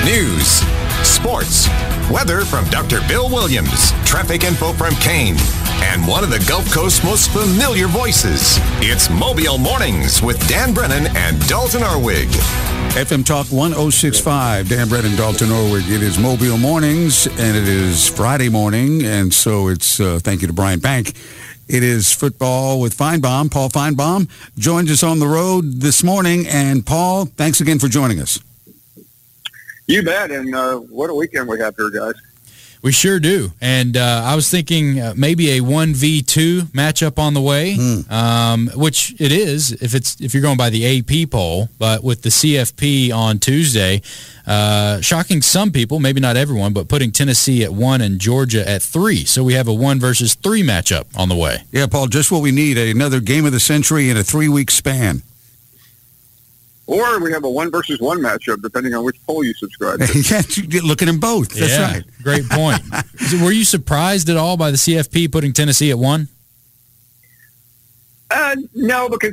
News, sports, weather from Dr. Bill Williams, traffic info from Kane, and one of the Gulf Coast's most familiar voices. It's Mobile Mornings with Dan Brennan and Dalton Orwig. FM Talk 1065, Dan Brennan, Dalton Orwig. It is Mobile Mornings, and it is Friday morning, and so it's thank you to Brian Bank. It is football with Feinbaum. Paul Feinbaum joins us on the road this morning, and Paul, thanks again for joining us. You bet, and what a weekend we have here, guys. We sure do, and I was thinking maybe a 1v2 matchup on the way, which it is if you're going by the AP poll, but with the CFP on Tuesday, shocking some people, maybe not everyone, but putting Tennessee at 1 and Georgia at 3. So we have a 1 versus 3 matchup on the way. Yeah, Paul, just what we need, another game of the century in a 3-week span. Or we have a 1 versus 1 matchup, depending on which poll you subscribe to. Yeah, you look at them both. That's right. Great point. Were you surprised at all by the CFP putting Tennessee at 1? No, because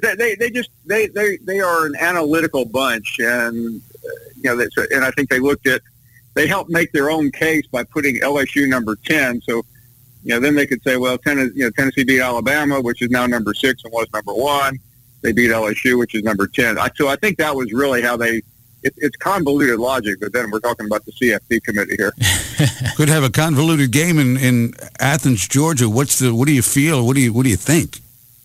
they are an analytical bunch, and and I think they helped make their own case by putting LSU number 10. So then they could say, well, Tennessee beat Alabama, which is now number 6 and was number 1. They beat LSU, which is number 10. So I think that was really how it's convoluted logic, but then we're talking about the CFP committee here. Could have a convoluted game in Athens, Georgia. What do you feel? What do you think?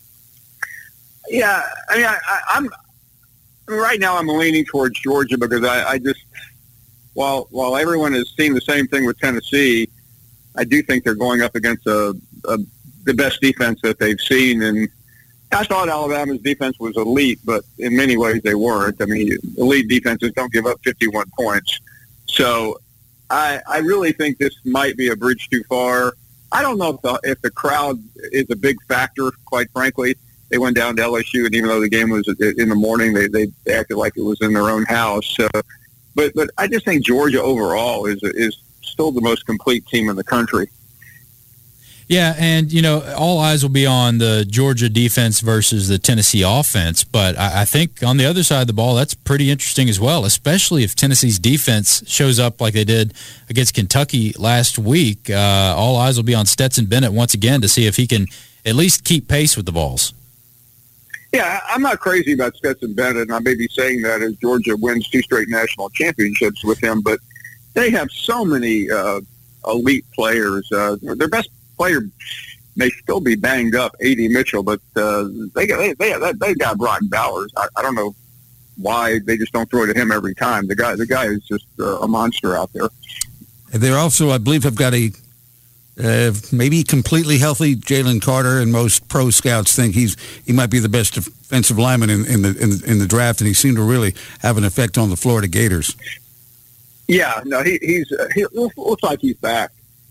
Yeah, I mean, I'm right now I'm leaning towards Georgia because I just while everyone is seeing the same thing with Tennessee, I do think they're going up against the best defense that they've seen. And I thought Alabama's defense was elite, but in many ways they weren't. I mean, elite defenses don't give up 51 points. So I really think this might be a bridge too far. I don't know if the crowd is a big factor, quite frankly. They went down to LSU, and even though the game was in the morning, they acted like it was in their own house. So, but I just think Georgia overall is still the most complete team in the country. Yeah, and, all eyes will be on the Georgia defense versus the Tennessee offense, but I think on the other side of the ball, that's pretty interesting as well, especially if Tennessee's defense shows up like they did against Kentucky last week. All eyes will be on Stetson Bennett once again to see if he can at least keep pace with the Vols. Yeah, I'm not crazy about Stetson Bennett, and I may be saying that as Georgia wins 2 straight national championships with him, but they have so many elite players. Their best player may still be banged up, A.D. Mitchell, but they got Brock Bowers. I don't know why they just don't throw it to him every time. The guy is just a monster out there. They're also, I believe, have got a maybe completely healthy Jalen Carter, and most pro scouts think he might be the best defensive lineman in the draft, and he seemed to really have an effect on the Florida Gators. Yeah, no, he looks like he's back.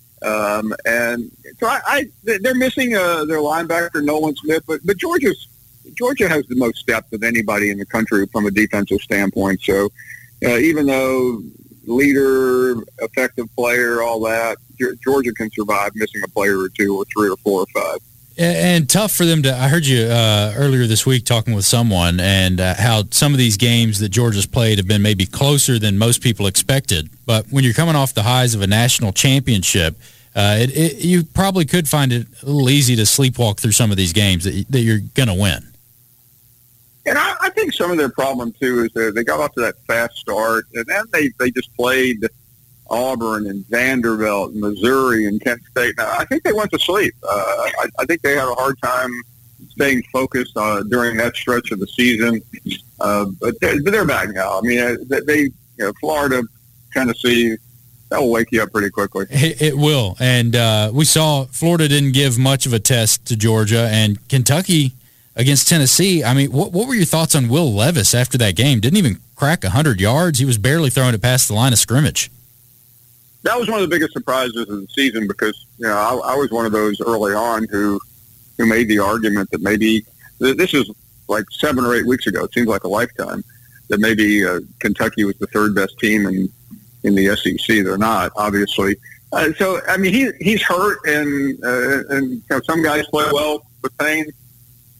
And so they're missing their linebacker Nolan Smith, but Georgia has the most depth of anybody in the country from a defensive standpoint. So even though leader, effective player, all that, Georgia can survive missing a player or 2 or 3 or 4 or 5. And tough for them to. I heard you earlier this week talking with someone, and how some of these games that Georgia's played have been maybe closer than most people expected. But when you're coming off the highs of a national championship, you probably could find it a little easy to sleepwalk through some of these games that you're going to win. And I think some of their problem, too, is they got off to that fast start, and then they just played Auburn and Vanderbilt and Missouri and Kent State. Now, I think they went to sleep. I think they had a hard time staying focused during that stretch of the season. But they're back now. I mean, Florida, Tennessee, that will wake you up pretty quickly. It will. And we saw Florida didn't give much of a test to Georgia, and Kentucky against Tennessee. I mean, what were your thoughts on Will Levis after that game? Didn't even crack 100 yards. He was barely throwing it past the line of scrimmage. That was one of the biggest surprises of the season because, I was one of those early on who made the argument that maybe this is like 7 or 8 weeks ago. It seems like a lifetime that maybe Kentucky was the 3rd best team in the SEC. They're not, obviously. So, I mean, he's hurt, and some guys play well with Payne.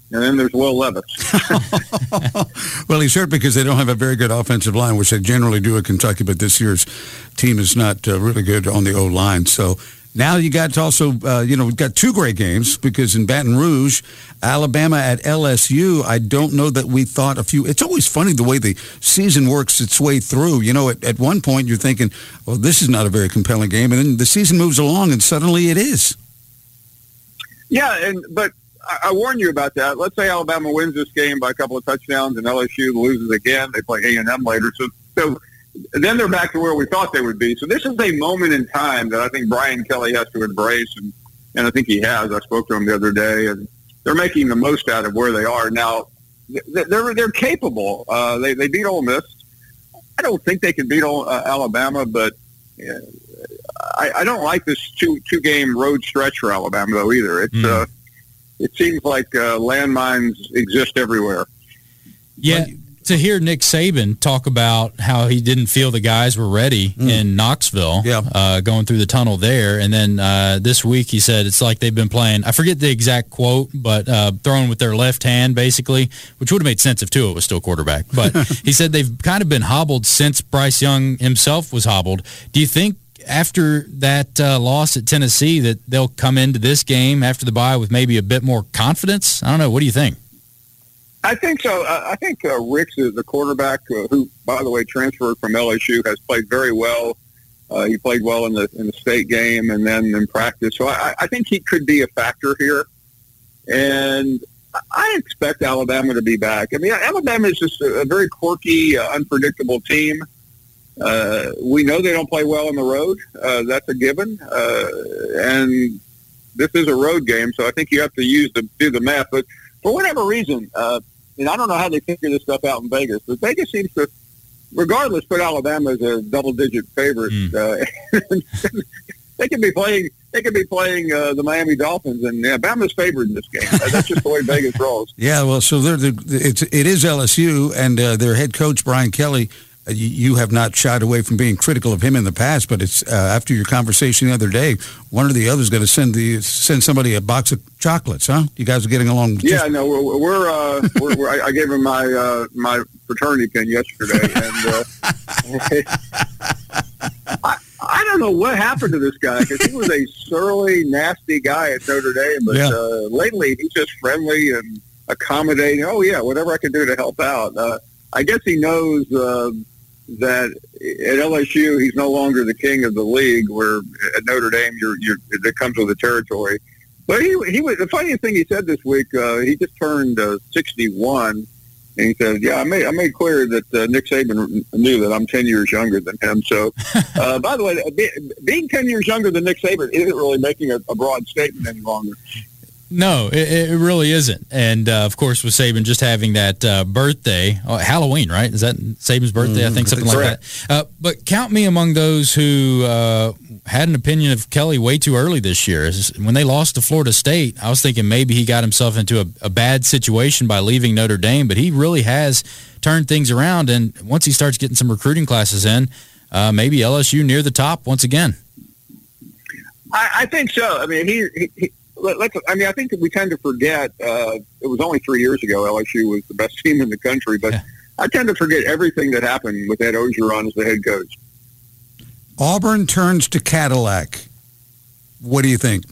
and then there's Will Levis. Well, he's hurt because they don't have a very good offensive line, which they generally do at Kentucky, but this year's team is not really good on the O-line. So now you got also, we've got two great games because in Baton Rouge, Alabama at LSU, I don't know that we thought it's always funny the way the season works its way through. At one point you're thinking, well, this is not a very compelling game, and then the season moves along and suddenly it is. Yeah, but I warn you about that. Let's say Alabama wins this game by a couple of touchdowns and LSU loses again. They play A&M later. So then they're back to where we thought they would be. So this is a moment in time that I think Brian Kelly has to embrace, and I think he has. I spoke to him the other day, and they're making the most out of where they are. Now, they're capable. They beat Ole Miss. I don't think they can beat Alabama, but I don't like this two-game road stretch for Alabama, though, either. It seems like landmines exist everywhere. Yeah, to hear Nick Saban talk about how he didn't feel the guys were ready in Knoxville, going through the tunnel there, and then this week he said it's like they've been playing, I forget the exact quote, but throwing with their left hand, basically, which would have made sense if Tua was still quarterback. But he said they've kind of been hobbled since Bryce Young himself was hobbled. Do you think after that loss at Tennessee that they'll come into this game after the bye with maybe a bit more confidence? I don't know. What do you think? I think so. I think Ricks is the quarterback who, by the way, transferred from LSU, has played very well. He played well in the state game and then in practice. So I think he could be a factor here. And I expect Alabama to be back. I mean, Alabama is just a very quirky, unpredictable team. We know they don't play well on the road. That's a given. And this is a road game, so I think you have to do the math. But for whatever reason, I don't know how they figure this stuff out in Vegas, but Vegas seems to, regardless, put Alabama as a double-digit favorite. They could be playing the Miami Dolphins, and Alabama's favored in this game. That's just the way Vegas rolls. Yeah, well, so it is LSU, and their head coach, Brian Kelly, you have not shied away from being critical of him in the past, but it's after your conversation the other day, one or the other is going to send somebody a box of chocolates, huh? You guys are getting along. Yeah, no, we're I gave him my fraternity pin yesterday, and I don't know what happened to this guy because he was a surly, nasty guy at Notre Dame, but lately he's just friendly and accommodating. Oh yeah, whatever I can do to help out. I guess he knows that at LSU he's no longer the king of the league, where at Notre Dame it comes with the territory. But he was the funniest thing he said this week. He just turned 61, and he said, "Yeah, I made clear that Nick Saban knew that I'm 10 years younger than him." So, by the way, being 10 years younger than Nick Saban isn't really making a broad statement any longer. No, it really isn't. And, of course, with Saban just having that birthday, Halloween, right? Is that Saban's birthday? I think something like that. But count me among those who had an opinion of Kelly way too early this year. When they lost to Florida State, I was thinking maybe he got himself into a bad situation by leaving Notre Dame, but he really has turned things around. And once he starts getting some recruiting classes in, maybe LSU near the top once again. I think so. I mean, I think that we tend to forget, it was only 3 years ago LSU was the best team in the country, but I tend to forget everything that happened with Ed Orgeron as the head coach. Auburn turns to Cadillac. What do you think?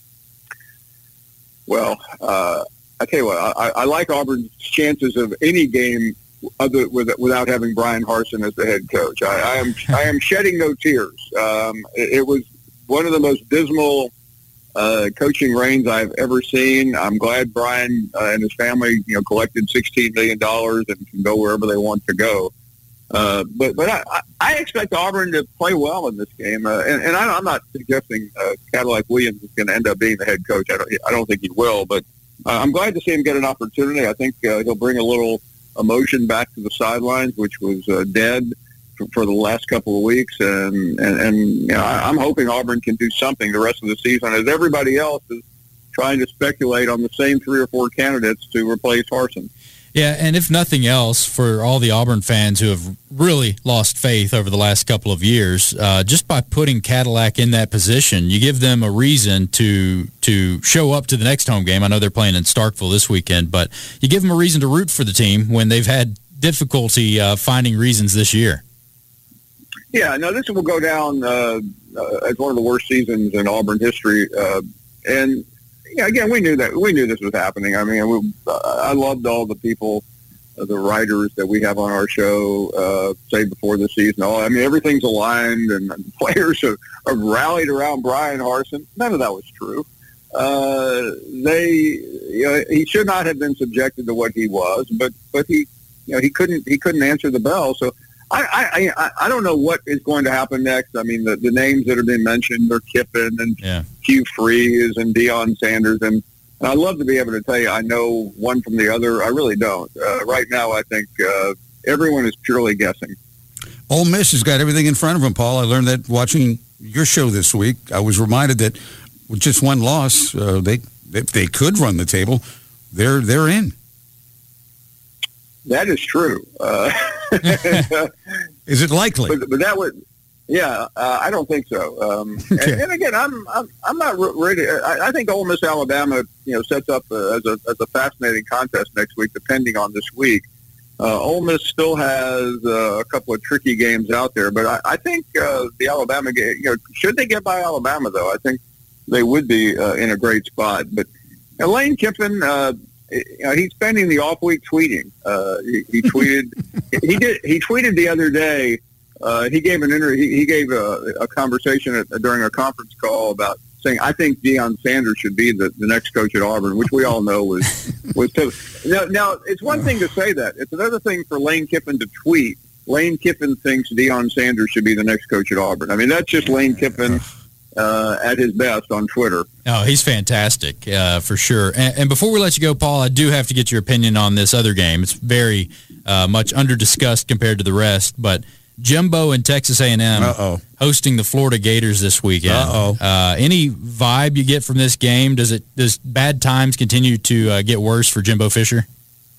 Well, I tell you what, I like Auburn's chances of any game without having Brian Harsin as the head coach. I am shedding no tears. It was one of the most dismal coaching reigns I've ever seen. I'm glad Brian and his family, collected $16 million and can go wherever they want to go. But I expect Auburn to play well in this game, and I'm not suggesting Cadillac Williams is going to end up being the head coach. I don't think he will, but I'm glad to see him get an opportunity. I think he'll bring a little emotion back to the sidelines, which was dead for the last couple of weeks, and I'm hoping Auburn can do something the rest of the season, as everybody else is trying to speculate on the same 3 or 4 candidates to replace Harsin. Yeah, and if nothing else, for all the Auburn fans who have really lost faith over the last couple of years, just by putting Cadillac in that position, you give them a reason to show up to the next home game. I know they're playing in Starkville this weekend, but you give them a reason to root for the team when they've had difficulty finding reasons this year. Yeah, no, this will go down as one of the worst seasons in Auburn history. And yeah, again, we knew this was happening. I mean, I loved all the people, the writers that we have on our show, say before the season. I mean, everything's aligned, and players have rallied around Brian Harsin. None of that was true. He should not have been subjected to what he was, but he couldn't answer the bell. So I don't know what is going to happen next. I mean, the names that have been mentioned are Kiffin and Hugh Freeze and Deion Sanders, and I'd love to be able to tell you I know one from the other. I really don't. Right now, I think everyone is purely guessing. Ole Miss has got everything in front of them, Paul. I learned that watching your show this week. I was reminded that with just one loss, if they could run the table, they're in. That is true. Is it likely? But that would, I don't think so. Okay. And again, I'm not ready. I think Ole Miss Alabama, sets up as a fascinating contest next week, depending on this week. Ole Miss still has a couple of tricky games out there, but I think the Alabama game, should they get by Alabama though, I think they would be in a great spot. But Lane Kiffin. He's spending the off week tweeting. He tweeted. He tweeted the other day. He gave an interview. He gave a conversation during a conference call about saying, "I think Deion Sanders should be the next coach at Auburn," which we all know was. Now it's one thing to say that. It's another thing for Lane Kiffin to tweet. Lane Kiffin thinks Deion Sanders should be the next coach at Auburn. I mean, that's just Lane Kiffin. At his best on Twitter. Oh, he's fantastic, for sure. And before we let you go, Paul, I do have to get your opinion on this other game. It's very much under-discussed compared to the rest, but Jimbo and Texas A&M hosting the Florida Gators this weekend. Any vibe you get from this game? Does bad times continue to get worse for Jimbo Fisher?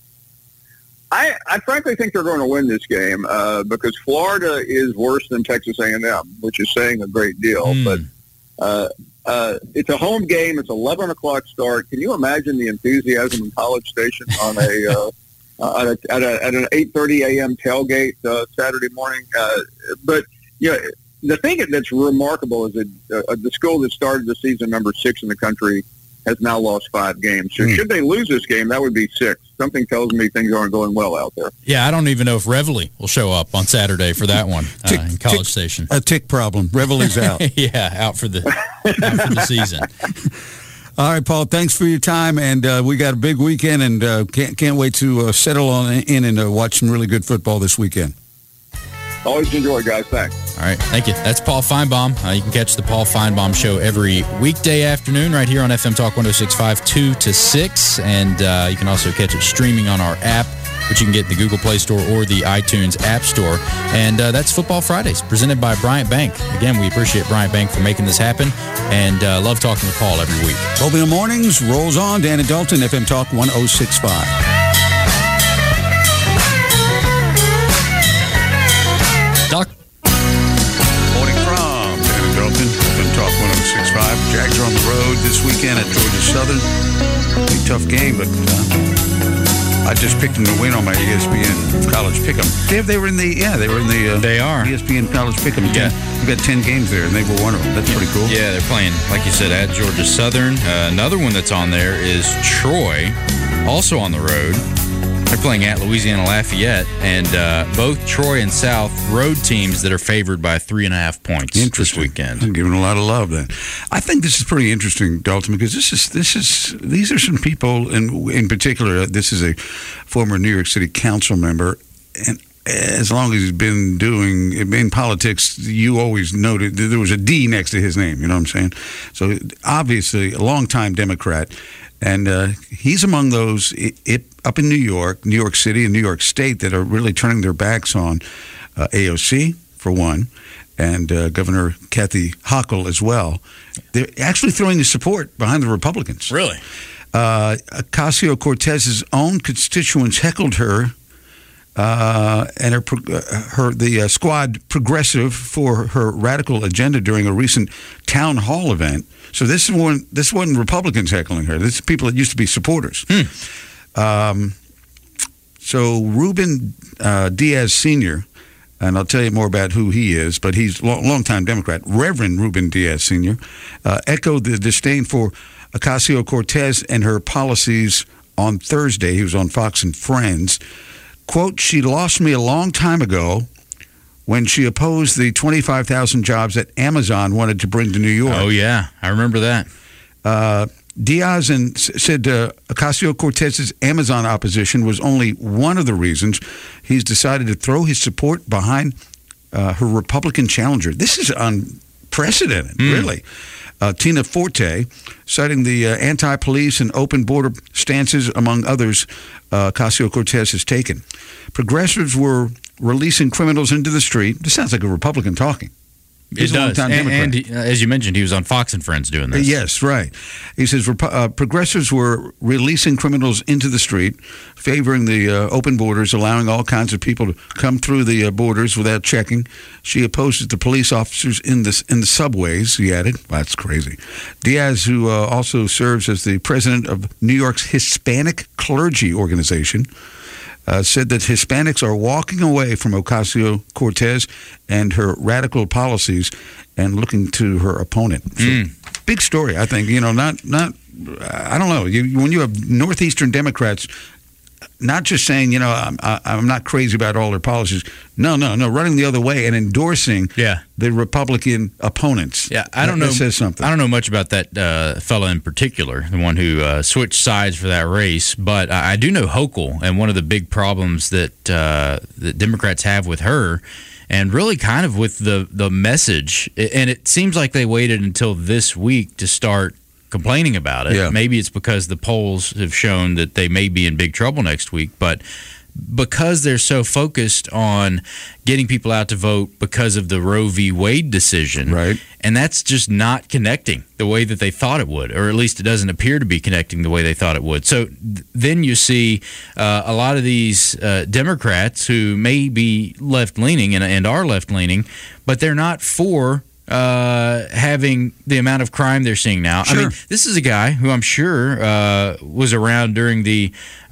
I frankly think they're going to win this game because Florida is worse than Texas A&M, which is saying a great deal. But it's a home game. It's 11 o'clock start. Can you imagine the enthusiasm in College Station on at an 8:30 a.m. tailgate Saturday morning? But the thing that's remarkable is that the school that started the season number 6 in the country has now lost 5 games. So should they lose this game, that would be 6. Something tells me things aren't going well out there. Yeah, I don't even know if Reveille will show up on Saturday for that one in College Station. A tick problem. Reveille's out. Yeah, out for the season. All right, Paul, thanks for your time, and we got a big weekend, and can't wait to settle in and watch some really good football this weekend. Always enjoy, guys. Thanks. All right. Thank you. That's Paul Feinbaum. You can catch the Paul Feinbaum Show every weekday afternoon right here on FM Talk 106.5, 2 to 6. And you can also catch it streaming on our app, which you can get in the Google Play Store or the iTunes App Store. And that's Football Fridays, presented by Bryant Bank. Again, we appreciate Bryant Bank for making this happen, and love talking with Paul every week. Mobile Mornings rolls on. Dan and Dalton, FM Talk 106.5. Talk 106.5. Jags are on the road this weekend at Georgia Southern. Be a tough game, but I just picked them to win on my ESPN College Pick'em. They were in the they are ESPN College Pick'em. Yeah, we got 10 games there, and they were one of them. That's pretty cool. Yeah, they're playing, like you said, at Georgia Southern. Another one that's on there is Troy, also on the road. They're playing at Louisiana Lafayette, and both Troy and South road teams that are favored by 3.5 points this weekend. I'm giving a lot of love then. I think this is pretty interesting, Dalton, because these are some people, in particular, this is a former New York City council member, and as long as he's been doing in politics, you always noted that there was a D next to his name. You know what I'm saying? So obviously, a longtime Democrat. And he's among those up in New York City, and New York State that are really turning their backs on AOC, for one, and Governor Kathy Hochul as well. They're actually throwing the support behind the Republicans. Really? Ocasio-Cortez's own constituents heckled her and the squad progressive for her radical agenda during a recent town hall event. So this wasn't Republicans heckling her. This is people that used to be supporters. So Ruben Diaz Sr., and I'll tell you more about who he is, but he's a longtime Democrat, Reverend Ruben Diaz Sr., echoed the disdain for Ocasio-Cortez and her policies on Thursday. He was on Fox and Friends. Quote, "She lost me a long time ago when she opposed the 25,000 jobs that Amazon wanted to bring to New York." Oh, yeah. I remember that. Diaz said Ocasio-Cortez's Amazon opposition was only one of the reasons he's decided to throw his support behind her Republican challenger. This is unprecedented, really. Tina Forte, citing the anti-police and open border stances, among others, Ocasio-Cortez has taken. Progressives were releasing criminals into the street. This sounds like a Republican talking. It does. And as you mentioned, he was on Fox and Friends doing this. Yes, right. He says progressives were releasing criminals into the street, favoring the open borders, allowing all kinds of people to come through the borders without checking. She opposes the police officers in the subways, he added. That's crazy. Diaz, who also serves as the president of New York's Hispanic Clergy Organization, said that Hispanics are walking away from Ocasio-Cortez and her radical policies and looking to her opponent. So, big story, I think. You know, not I don't know. When you have Northeastern Democrats not just saying, you know, I'm not crazy about all their policies. No, running the other way and endorsing the Republican opponents. Yeah, I don't know. That says something. I don't know much about that fella in particular, the one who switched sides for that race. But I do know Hochul, and one of the big problems that Democrats have with her, and really kind of with the message, and it seems like they waited until this week to start complaining about it. Yeah. Maybe it's because the polls have shown that they may be in big trouble next week, but because they're so focused on getting people out to vote because of the Roe v. Wade decision, right? And that's just not connecting the way that they thought it would, or at least it doesn't appear to be connecting the way they thought it would. So then you see a lot of these Democrats who may be left-leaning and are left-leaning, but they're not for having the amount of crime they're seeing now. Sure. I mean, this is a guy who I'm sure was around during the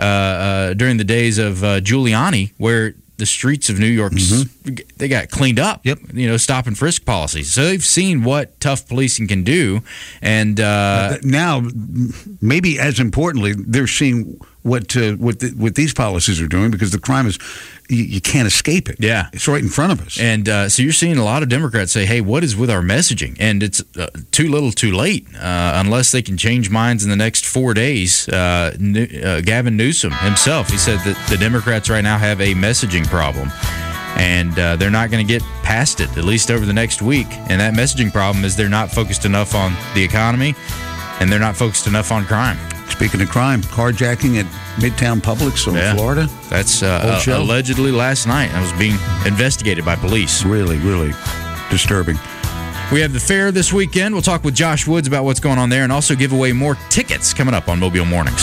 days of Giuliani, where the streets of New York, they got cleaned up. Yep. You know, stop and frisk policies. So they've seen what tough policing can do, and now, maybe as importantly, they're seeing what these policies are doing, because the crime is, you can't escape it. Yeah. It's right in front of us. And so you're seeing a lot of Democrats say, hey, what is with our messaging? And it's too little too late, unless they can change minds in the next 4 days. Gavin Newsom himself, he said that the Democrats right now have a messaging problem, and they're not going to get past it, at least over the next week. And that messaging problem is they're not focused enough on the economy, and they're not focused enough on crime. Speaking of crime, carjacking at Midtown Publix in Florida. That's allegedly last night. I was being investigated by police. Really, really disturbing. We have the fair this weekend. We'll talk with Josh Woods about what's going on there, and also give away more tickets coming up on Mobile Mornings.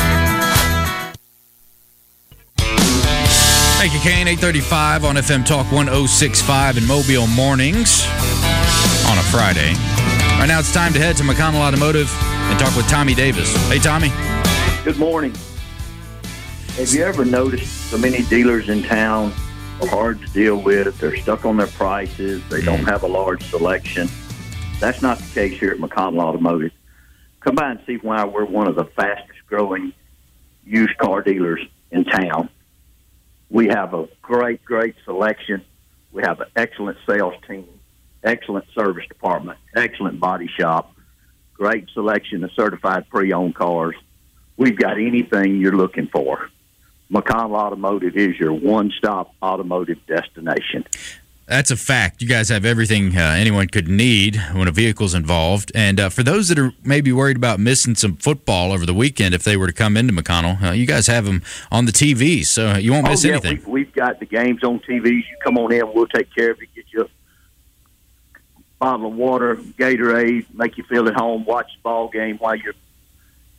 Thank you, Kane. 8:35 on FM Talk 106.5 and Mobile Mornings on a Friday. Right now it's time to head to McConnell Automotive and talk with Tommy Davis. Hey, Tommy. Good morning. Have you ever noticed so many dealers in town are hard to deal with? They're stuck on their prices. They don't have a large selection. That's not the case here at McConnell Automotive. Come by and see why we're one of the fastest growing used car dealers in town. We have a great selection. We have an excellent sales team, excellent service department, excellent body shop, great selection of certified pre-owned cars. We've got anything you're looking for. McConnell Automotive is your one-stop automotive destination. That's a fact. You guys have everything anyone could need when a vehicle's involved. And for those that are maybe worried about missing some football over the weekend, if they were to come into McConnell, you guys have them on the TVs, so you won't miss anything. We've got the games on TVs. You come on in, we'll take care of you, get you a bottle of water, Gatorade, make you feel at home, watch the ball game while you're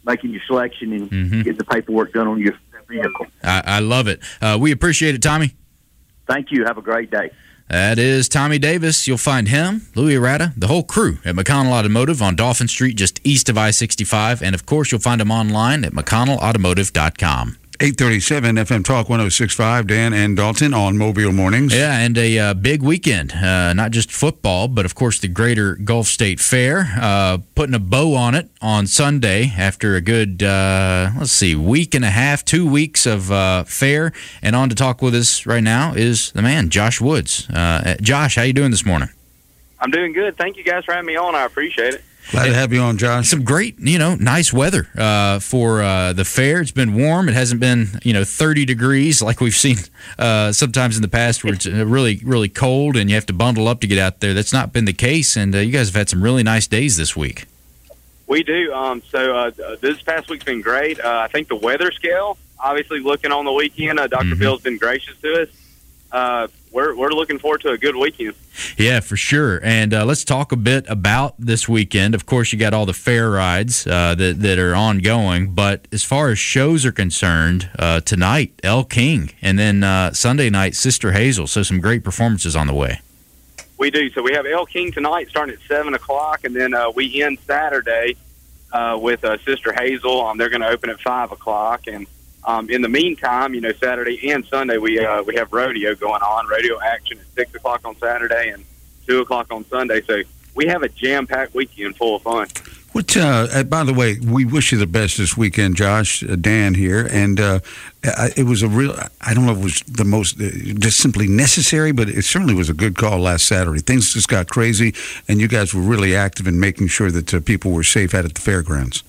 making your selection and getting the paperwork done on your vehicle. I love it. We appreciate it, Tommy. Thank you. Have a great day. That is Tommy Davis. You'll find him, Louis Arata, the whole crew at McConnell Automotive on Dauphin Street, just east of I-65. And, of course, you'll find them online at McConnellAutomotive.com. 837 FM Talk 106.5, Dan and Dalton on Mobile Mornings. Yeah, and a big weekend, not just football, but, of course, the Greater Gulf State Fair, putting a bow on it on Sunday after a good, week and a half, 2 weeks of fair. And on to talk with us right now is the man, Josh Woods. Josh, how you doing this morning? I'm doing good. Thank you guys for having me on. I appreciate it. Glad to have you on, Josh. Some great, nice weather for the fair. It's been warm. It hasn't been, 30 degrees like we've seen sometimes in the past where it's really, really cold and you have to bundle up to get out there. That's not been the case, and you guys have had some really nice days this week. We do. This past week's been great. I think the weather scale, obviously looking on the weekend, Dr. Bill's been gracious to us. We're looking forward to a good weekend. Yeah, for sure. And let's talk a bit about this weekend. Of course, you got all the fair rides that are ongoing. But as far as shows are concerned, tonight, El King. And then Sunday night, Sister Hazel. So some great performances on the way. We do. So we have El King tonight starting at 7 o'clock. And then we end Saturday with Sister Hazel. They're going to open at 5 o'clock. And in the meantime, Saturday and Sunday we have rodeo going on, rodeo action at 6 o'clock on Saturday and 2 o'clock on Sunday. So we have a jam-packed weekend full of fun. By the way, we wish you the best this weekend, Josh. Dan here, and it was a real. I don't know if it was the most just simply necessary, but it certainly was a good call last Saturday. Things just got crazy, and you guys were really active in making sure that people were safe out at the fairgrounds.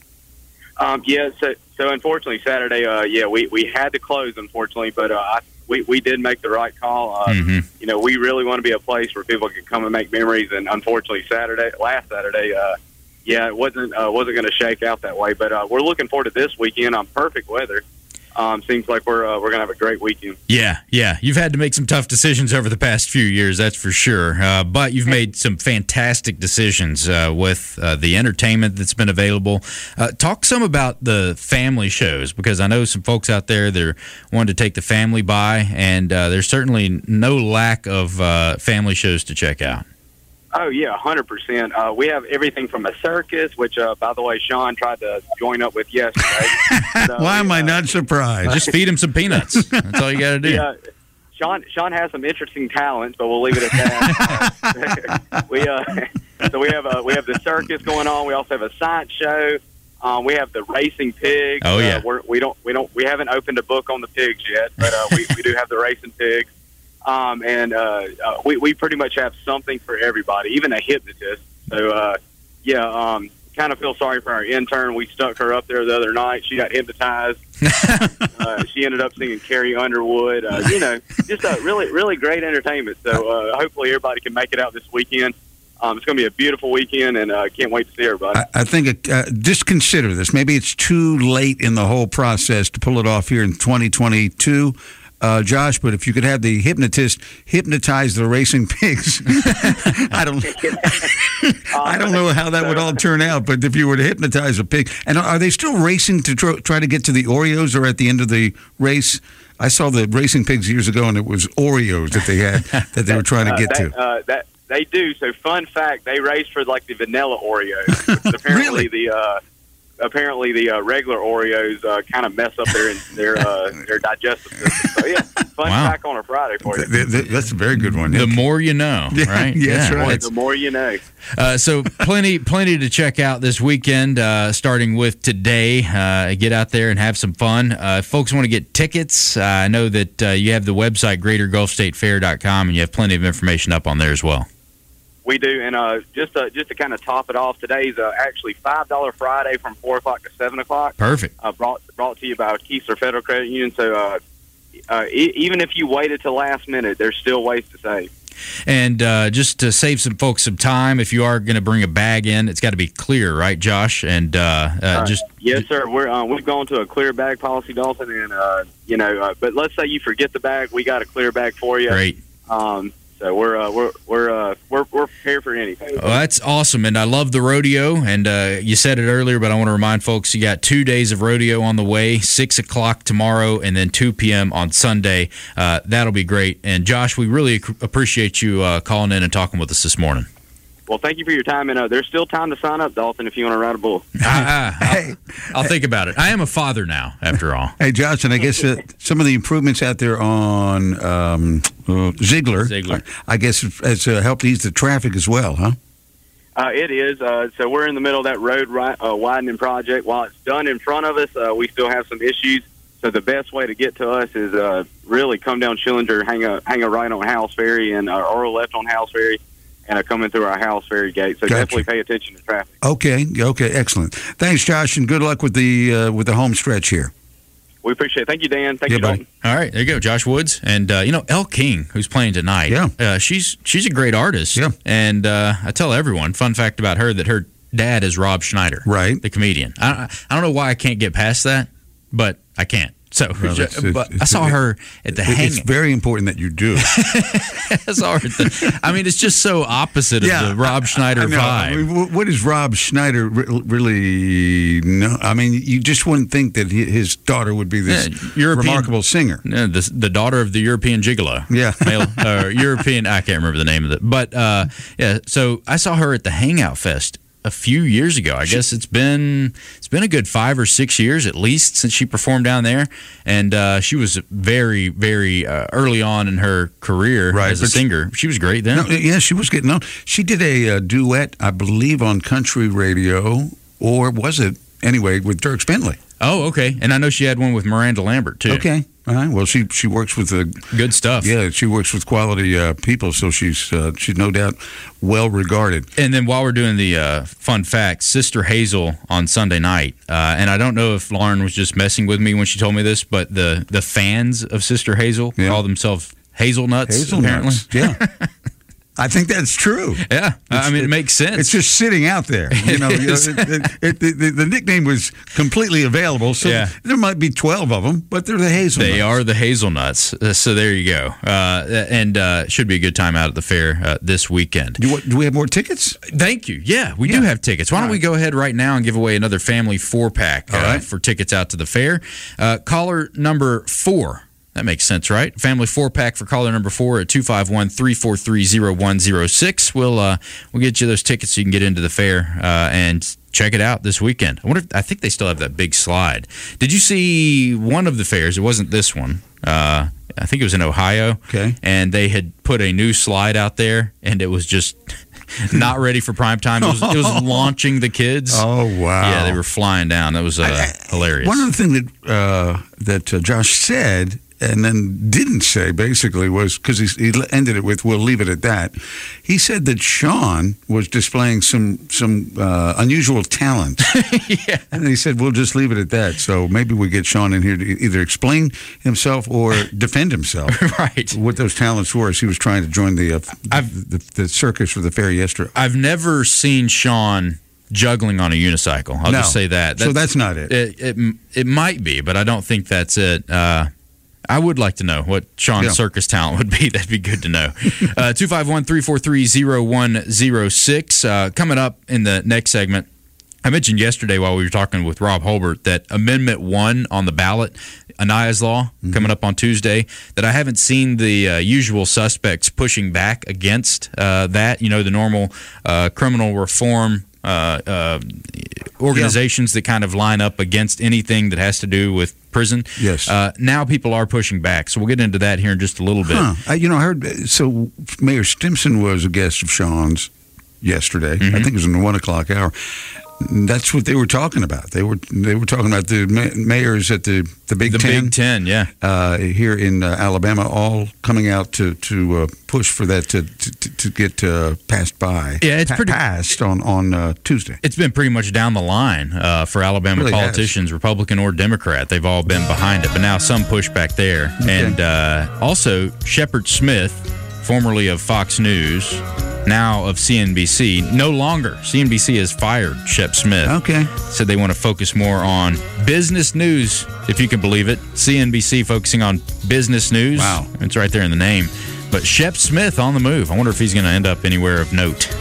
So unfortunately Saturday, we had to close, unfortunately, but we did make the right call. We really want to be a place where people can come and make memories, and unfortunately last Saturday, it wasn't going to shake out that way. But we're looking forward to this weekend on perfect weather. Seems like we're going to have a great weekend. Yeah. You've had to make some tough decisions over the past few years, that's for sure. But you've made some fantastic decisions with the entertainment that's been available. Talk some about the family shows, because I know some folks out there that are wanting to take the family by, and there's certainly no lack of family shows to check out. Oh, yeah, 100%. We have everything from a circus, which, by the way, Sean tried to join up with yesterday. Why am I not surprised? Just feed him some peanuts. That's all you got to do. Yeah, Sean has some interesting talents, but we'll leave it at that. we have the circus going on. We also have a science show. We have the racing pigs. Oh, yeah. We haven't opened a book on the pigs yet, but we do have the racing pigs. We pretty much have something for everybody, even a hypnotist. So, kind of feel sorry for our intern. We stuck her up there the other night. She got hypnotized. She ended up singing Carrie Underwood. Just a really, really great entertainment. So hopefully everybody can make it out this weekend. It's going to be a beautiful weekend, and can't wait to see everybody. I think just consider this. Maybe it's too late in the whole process to pull it off here in 2022. Josh, but if you could have the hypnotist hypnotize the racing pigs, I don't know how that would all turn out. But if you were to hypnotize a pig, and are they still racing to try to get to the Oreos, or at the end of the race? I saw the racing pigs years ago, and it was Oreos that they had that they were trying to get to. They do. So, fun fact: they race for like the vanilla Oreos. Apparently, really? Apparently, the regular Oreos kind of mess up their digestive system. So, yeah, fun fact on a Friday for you. That's a very good one. The more you know, right? That's right. The more you know. So plenty to check out this weekend, starting with today. Get out there and have some fun. If folks want to get tickets, I know that you have the website, GreaterGulfStateFair.com, and you have plenty of information up on there as well. We do, and just to kind of top it off, today's actually $5 Friday from 4 o'clock to 7 o'clock. Perfect. Brought to you by Keesler Federal Credit Union. So even if you waited till last minute, there's still ways to save. And just to save some folks some time, if you are going to bring a bag in, it's got to be clear, right, Josh? And yes, sir. We've gone to a clear bag policy, Dalton, and but let's say you forget the bag, we got a clear bag for you. Great. So we're prepared for anything. Well, that's awesome, and I love the rodeo. And you said it earlier, but I want to remind folks you got 2 days of rodeo on the way: 6 o'clock tomorrow, and then 2 p.m. on Sunday. That'll be great. And Josh, we really appreciate you calling in and talking with us this morning. Well, thank you for your time, and there's still time to sign up, Dalton, if you want to ride a bull. I'll think about it. I am a father now, after all. Hey, Josh, and I guess some of the improvements out there on Ziegler, I guess, has helped ease the traffic as well, huh? It is. So we're in the middle of that road widening project. While it's done in front of us, we still have some issues. So the best way to get to us is really come down Schillinger, hang a right on House Ferry, or a left on House Ferry, and coming through our House Ferry gate. So definitely pay attention to traffic. Okay, excellent. Thanks, Josh, and good luck with the home stretch here. We appreciate it. Thank you, Dan. Thank you, Dalton. All right, there you go, Josh Woods. And, Elle King, who's playing tonight, she's a great artist. Yeah. And I tell everyone, fun fact about her, that her dad is Rob Schneider, right? The comedian. I don't know why I can't get past that, but I can't. So, but I saw her at the hang. It's very important that you do. I saw her it's just so opposite of the Rob Schneider vibe. I mean, what does Rob Schneider really know? I mean, you just wouldn't think that his daughter would be this remarkable singer. The daughter of the European Gigolo. Yeah. European, I can't remember the name of it. But, so I saw her at the Hangout Fest a few years ago. I guess it's been a good 5 or 6 years at least since she performed down there, and she was very, very early on in her career as a singer. She was great then. She was getting on. She did a duet, I believe, on country radio, or was it anyway with Dierks Bentley? Oh, okay. And I know she had one with Miranda Lambert too. Okay. All right. Well, she works with good stuff. Yeah, she works with quality people, so she's no doubt well regarded. And then while we're doing the fun facts, Sister Hazel on Sunday night, and I don't know if Lauren was just messing with me when she told me this, but the fans of Sister Hazel call themselves Hazelnuts. Apparently. Yeah. I think that's true. Yeah, it makes sense. It's just sitting out there. The nickname was completely available, so there might be 12 of them, but they're the Hazelnuts. They are the Hazelnuts. So there you go. And should be a good time out at the fair this weekend. Do we have more tickets? Thank you. Yeah, we do have tickets. Why don't we go ahead right now and give away another family 4-pack for tickets out to the fair? Caller number 4. That makes sense, right? Family 4-pack for caller number 4 at 251-343-0106. We'll get you those tickets so you can get into the fair and check it out this weekend. I think they still have that big slide. Did you see one of the fairs? It wasn't this one. I think it was in Ohio. Okay. And they had put a new slide out there, and it was just not ready for prime time. It was launching the kids. Oh, wow. Yeah, they were flying down. That was hilarious. One other thing that Josh said and then didn't say, basically, was, because he ended it with, we'll leave it at that. He said that Sean was displaying some unusual talent. Yeah. And he said, we'll just leave it at that. So maybe we get Sean in here to either explain himself or defend himself. Right. What those talents were as he was trying to join the circus for the fair yesterday. I've never seen Sean juggling on a unicycle. I'll just say that. So that's not it. It might be, but I don't think that's it. I would like to know what Sean's circus talent would be. That'd be good to know. 251-343-0106. Coming up in the next segment, I mentioned yesterday while we were talking with Rob Holbert that Amendment 1 on the ballot, Aniah's Law, coming up on Tuesday, that I haven't seen the usual suspects pushing back against that. You know, the normal criminal reform organizations that kind of line up against anything that has to do with prison. Yes. Now people are pushing back, so we'll get into that here in just a little bit. I heard, so Mayor Stimson was a guest of Sean's yesterday. I think it was in the 1 o'clock hour. That's what they were talking about. They were talking about the mayors at the Big Ten. The Big Ten, yeah. Here in Alabama, all coming out to push for that to get passed by. Yeah, it's passed on Tuesday. It's been pretty much down the line for Alabama really politicians, Republican or Democrat. They've all been behind it, but now some pushback there. Okay. And also, Shepard Smith, formerly of Fox News, now of CNBC, no longer. CNBC has fired Shep Smith. Okay. Said they want to focus more on business news, if you can believe it. CNBC focusing on business news. Wow. It's right there in the name. But Shep Smith on the move. I wonder if he's going to end up anywhere of note.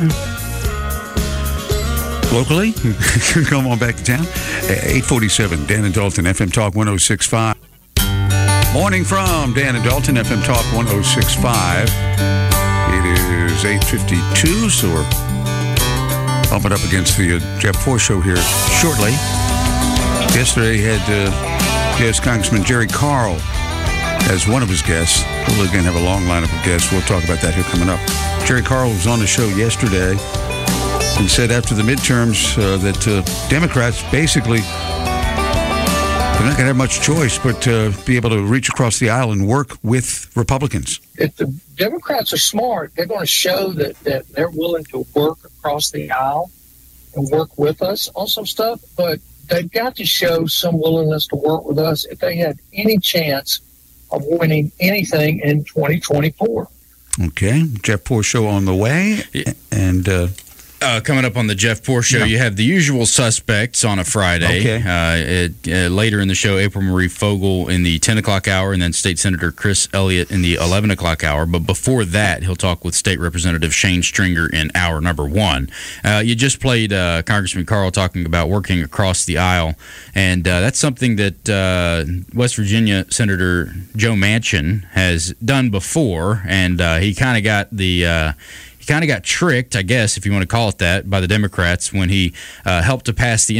Locally, come on back to town. 847, Dan and Dalton, FM Talk 106.5. Morning from Dan and Dalton, FM Talk 106.5. It is 8:52, so we're bumping up against the Jeff Poor Show here shortly. Yesterday, he had guest Congressman Jerry Carl as one of his guests. We'll again have a long lineup of guests. We'll talk about that here coming up. Jerry Carl was on the show yesterday and said after the midterms that Democrats basically, they're not going to have much choice but be able to reach across the aisle and work with Republicans. If the Democrats are smart, they're going to show that they're willing to work across the aisle and work with us on some stuff, but they've got to show some willingness to work with us if they have any chance of winning anything in 2024. Okay. Jeff Poor Show on the way. And coming up on the Jeff Poor Show, you have the usual suspects on a Friday. Okay. Later in the show, April Marie Fogel in the 10 o'clock hour, and then State Senator Chris Elliott in the 11 o'clock hour. But before that, he'll talk with State Representative Shane Stringer in hour number 1. You just played Congressman Carl talking about working across the aisle, and that's something that West Virginia Senator Joe Manchin has done before, and he kind of got got tricked, I guess, if you want to call it that, by the Democrats when he helped to pass the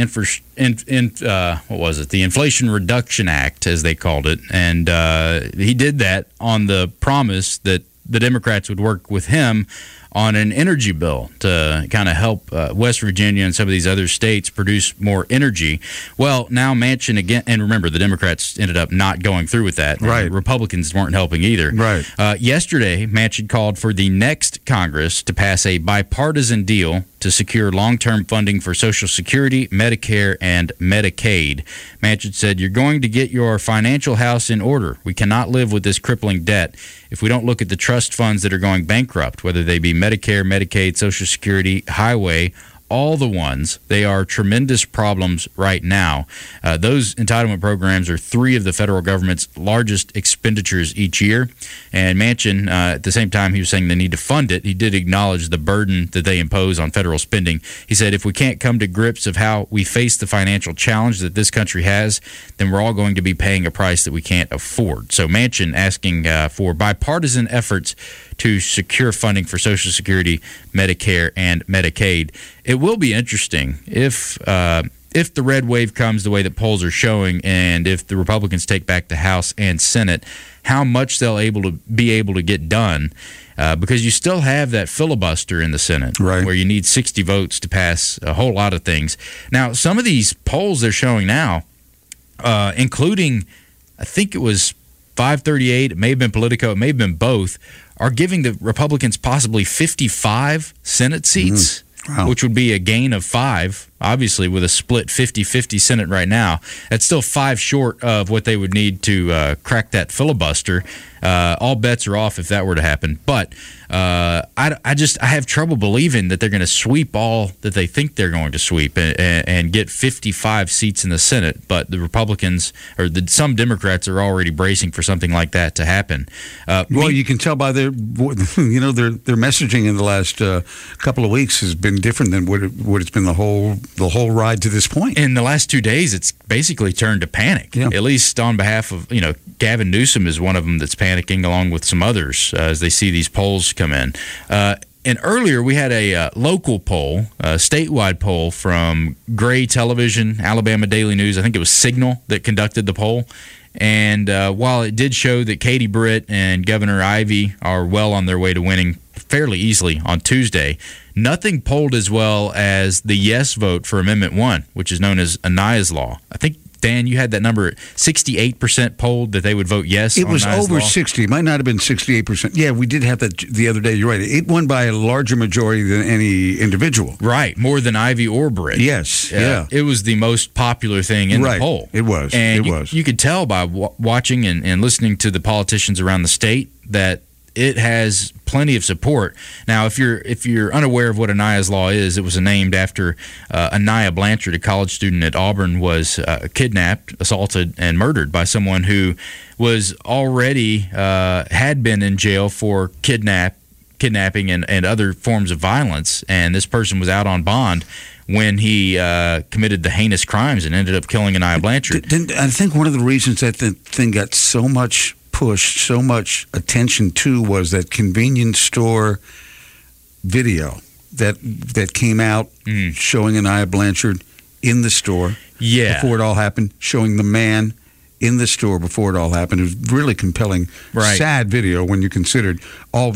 the Inflation Reduction Act, as they called it, and he did that on the promise that the Democrats would work with him on an energy bill to kind of help West Virginia and some of these other states produce more energy. Well, now Manchin again, and remember, the Democrats ended up not going through with that. Right. Republicans weren't helping either. Right. Yesterday, Manchin called for the next Congress to pass a bipartisan deal to secure long-term funding for Social Security, Medicare, and Medicaid. Manchin said, "You're going to get your financial house in order. We cannot live with this crippling debt if we don't look at the trust funds that are going bankrupt, whether they be Medicare, Medicaid, Social Security, Highway, all the ones. They are tremendous problems right now. Those entitlement programs are 3 of the federal government's largest expenditures each year." And Manchin, at the same time he was saying they need to fund it, he did acknowledge the burden that they impose on federal spending. He said, if we can't come to grips of how we face the financial challenge that this country has, then we're all going to be paying a price that we can't afford. So Manchin asking for bipartisan efforts to secure funding for Social Security, Medicare, and Medicaid. It will be interesting if the red wave comes the way that polls are showing, and if the Republicans take back the House and Senate, how much they'll be able to get done, because you still have that filibuster in the Senate, right, where you need 60 votes to pass a whole lot of things. Now, some of these polls they're showing now, including, I think it was 538, it may have been Politico, it may have been both, are giving the Republicans possibly 55 Senate seats, which would be a gain of 5, obviously, with a split 50-50 Senate right now. That's still 5 short of what they would need to crack that filibuster. All bets are off if that were to happen. But I have trouble believing that they're going to sweep all that they think they're going to sweep and get 55 seats in the Senate. But the Republicans, or some Democrats, are already bracing for something like that to happen. Well, you can tell by their messaging in the last couple of weeks has been different than what it's been the whole ride to this point. In the last 2 days, it's basically turned to panic. Yeah. At least on behalf of, Gavin Newsom is one of them that's panicking, along with some others, as they see these polls come in. And earlier we had a local poll, a statewide poll from Gray Television, Alabama Daily News. I think it was Signal that conducted the poll. And while it did show that Katie Britt and Governor Ivey are well on their way to winning fairly easily on Tuesday, nothing polled as well as the yes vote for Amendment 1, which is known as Aniah's Law. I think, Dan, you had that number, 68% polled that they would vote yes on Aniah's Law. It was over 60. It might not have been 68%. Yeah, we did have that the other day. You're right. It won by a larger majority than any individual. Right, more than Ivey or Britt. Yes, yeah. It was the most popular thing in the poll. It was. And you could tell by watching and listening to the politicians around the state that it has plenty of support. Now, if you're unaware of what Aniah's Law is, it was named after Aniah Blanchard, a college student at Auburn, was kidnapped, assaulted, and murdered by someone who was already had been in jail for kidnapping and other forms of violence, and this person was out on bond when he committed the heinous crimes and ended up killing Aniah Blanchard. I think one of the reasons that the thing got so much push, so much attention to, was that convenience store video that came out showing Aniah Blanchard in the store before it all happened, showing the man in the store before it all happened. It was really compelling, sad video when you considered all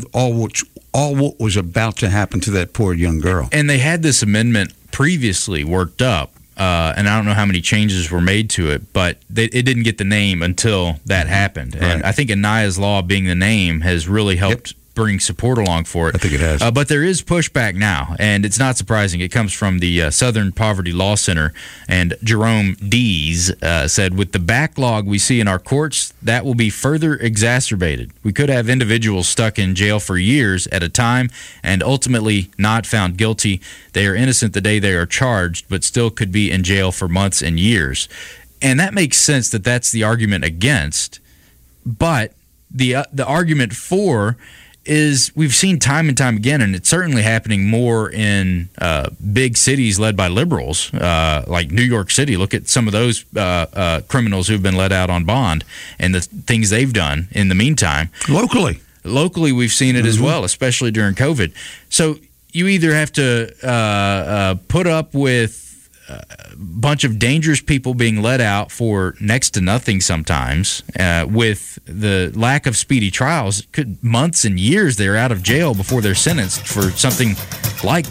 what was about to happen to that poor young girl. And they had this amendment previously worked up, and I don't know how many changes were made to it, but it didn't get the name until that happened. Right. And I think Aniah's Law being the name has really helped bring support along for it. I think it has. But there is pushback now, and it's not surprising. It comes from the Southern Poverty Law Center, and Jerome Dees said, with the backlog we see in our courts, that will be further exacerbated. We could have individuals stuck in jail for years at a time and ultimately not found guilty. They are innocent the day they are charged, but still could be in jail for months and years. And that makes sense that that's the argument against, but the argument for is we've seen time and time again, and it's certainly happening more in big cities led by liberals, like New York City. Look at some of those criminals who've been let out on bond and the things they've done in the meantime. Locally, we've seen it as well, especially during COVID. So you either have to put up with a bunch of dangerous people being let out for next to nothing sometimes, with the lack of speedy trials. Months and years they're out of jail before they're sentenced for something like,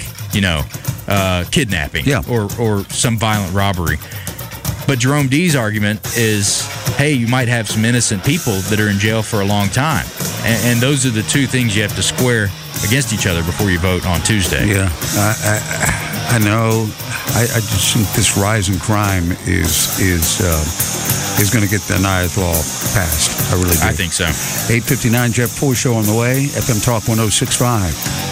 kidnapping or some violent robbery. But Jerome Dees' argument is, hey, you might have some innocent people that are in jail for a long time. And those are the two things you have to square against each other before you vote on Tuesday. Yeah, I know. I just think this rise in crime is going to get the Aniah's Law passed. I really do. I think so. 8:59, Jeff Poor Show on the way. FM Talk 106.5.